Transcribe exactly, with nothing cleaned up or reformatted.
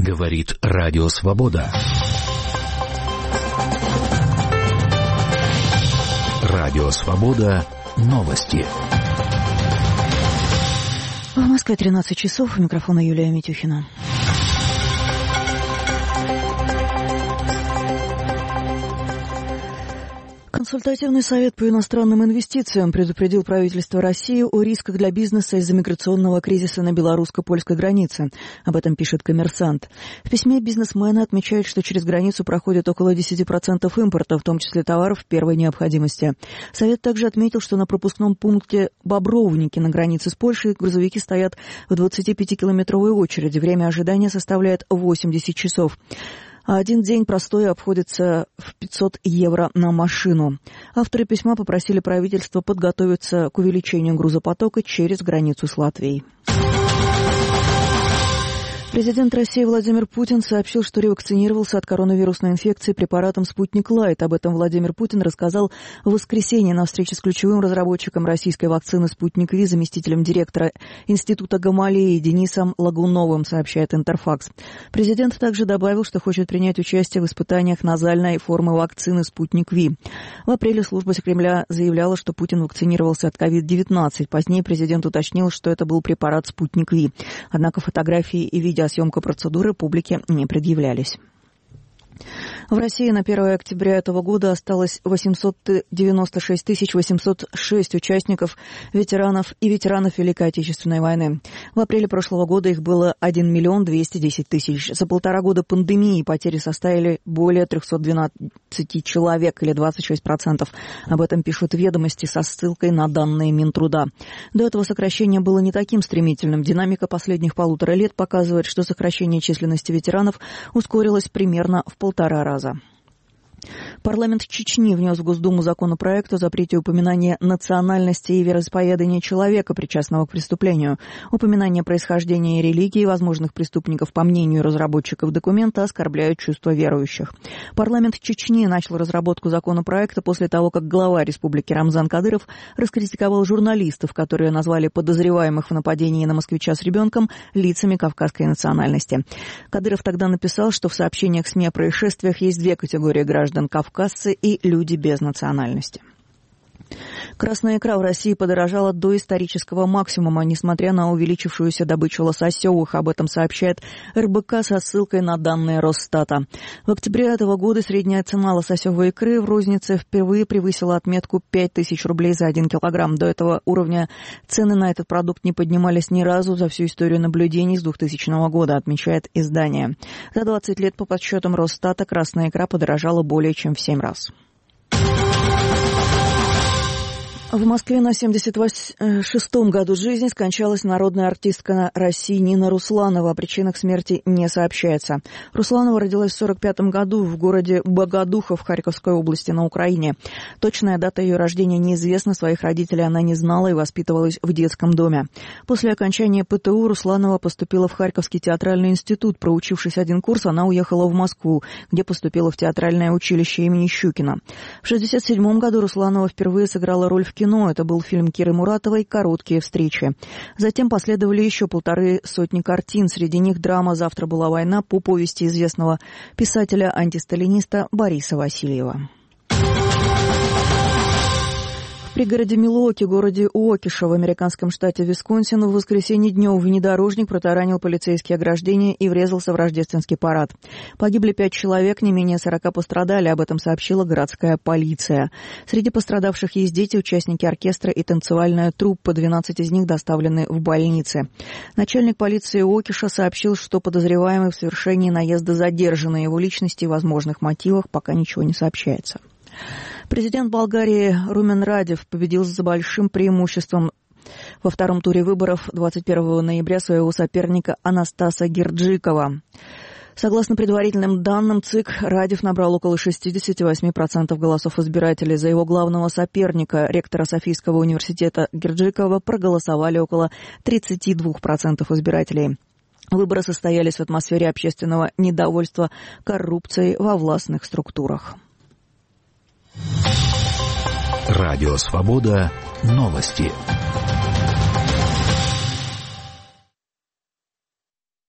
Говорит Радио Свобода. Радио Свобода. Новости. В Москве тринадцать часов. У микрофона Юлия Митюхина. Консультативный совет по иностранным инвестициям предупредил правительство России о рисках для бизнеса из-за миграционного кризиса на белорусско-польской границе. Об этом пишет «Коммерсант». В письме бизнесмены отмечают, что через границу проходит около десять процентов импорта, в том числе товаров первой необходимости. Совет также отметил, что на пропускном пункте Бобровники на границе с Польшей грузовики стоят в двадцатипятикилометровой очереди. Время ожидания составляет восемьдесят часов. А один день простоя обходится в пятьсот евро на машину. Авторы письма попросили правительство подготовиться к увеличению грузопотока через границу с Латвией. Президент России Владимир Путин сообщил, что ревакцинировался от коронавирусной инфекции препаратом «Спутник Лайт». Об этом Владимир Путин рассказал в воскресенье на встрече с ключевым разработчиком российской вакцины «Спутник Ви», заместителем директора Института Гамалеи Денисом Лагуновым, сообщает Интерфакс. Президент также добавил, что хочет принять участие в испытаниях назальной формы вакцины «Спутник Ви». В апреле служба Кремля заявляла, что Путин вакцинировался от ковид девятнадцать. Позднее президент уточнил, что это был препарат «Спутник Ви». Однако фотографии и видео съемка процедуры публике не предъявлялись. В России на первое октября этого года осталось восемьсот девяносто шесть тысяч восемьсот шесть участников, ветеранов и ветеранов Великой Отечественной войны. В апреле прошлого года их было один миллион двести десять тысяч. За полтора года пандемии потери составили более триста двенадцать человек, или двадцать шесть процентов. Об этом пишут «Ведомости» со ссылкой на данные Минтруда. До этого сокращение было не таким стремительным. Динамика последних полутора лет показывает, что сокращение численности ветеранов ускорилось примерно в полтора раза. Парламент Чечни внес в Госдуму законопроект о запрете упоминания национальности и вероисповедания человека, причастного к преступлению. Упоминание происхождения и религии возможных преступников, по мнению разработчиков документа, оскорбляют чувства верующих. Парламент Чечни начал разработку законопроекта после того, как глава республики Рамзан Кадыров раскритиковал журналистов, которые назвали подозреваемых в нападении на москвича с ребенком лицами кавказской национальности. Кадыров тогда написал, что в сообщениях СМИ о происшествиях есть две категории граждан: кавказцы и люди без национальности. Красная икра в России подорожала до исторического максимума, несмотря на увеличившуюся добычу лососевых. Об этом сообщает эр бэ ка со ссылкой на данные Росстата. В октябре этого года средняя цена лососевой икры в рознице впервые превысила отметку пять тысяч рублей за один килограмм. До этого уровня цены на этот продукт не поднимались ни разу за всю историю наблюдений с двухтысячного года, отмечает издание. За двадцать лет, по подсчетам Росстата, красная икра подорожала более чем в семь раз. В Москве на семьдесят шестом году жизни скончалась народная артистка России Нина Русланова. О причинах смерти не сообщается. Русланова родилась в сорок пятом году в городе Богодухов Харьковской области на Украине. Точная дата ее рождения неизвестна, своих родителей она не знала и воспитывалась в детском доме. После окончания пэ тэ у Русланова поступила в Харьковский театральный институт. Проучившись один курс, она уехала в Москву, где поступила в театральное училище имени Щукина. В шестьдесят седьмом году Русланова впервые сыграла роль в кино. Это был фильм Киры Муратовой «Короткие встречи». Затем последовали еще полторы сотни картин. Среди них драма «Завтра была война» по повести известного писателя-антисталиниста Бориса Васильева. В пригороде Милуоки, городе Уокиша в американском штате Висконсин, в воскресенье днем внедорожник протаранил полицейские ограждения и врезался в рождественский парад. Погибли пять человек, не менее сорока пострадали, об этом сообщила городская полиция. Среди пострадавших есть дети, участники оркестра и танцевальная труппа, двенадцать из них доставлены в больницы. Начальник полиции Уокиша сообщил, что подозреваемый в совершении наезда задержан, о его личности и возможных мотивах пока ничего не сообщается. Президент Болгарии Румен Радев победил за большим преимуществом во втором туре выборов двадцать первого ноября своего соперника Анастаса Герджикова. Согласно предварительным данным ЦИК, Радев набрал около шестьдесят восемь процентов голосов избирателей. За его главного соперника, ректора Софийского университета Герджикова, проголосовали около тридцать два процента избирателей. Выборы состоялись в атмосфере общественного недовольства коррупцией во властных структурах. Радио Свобода. Новости.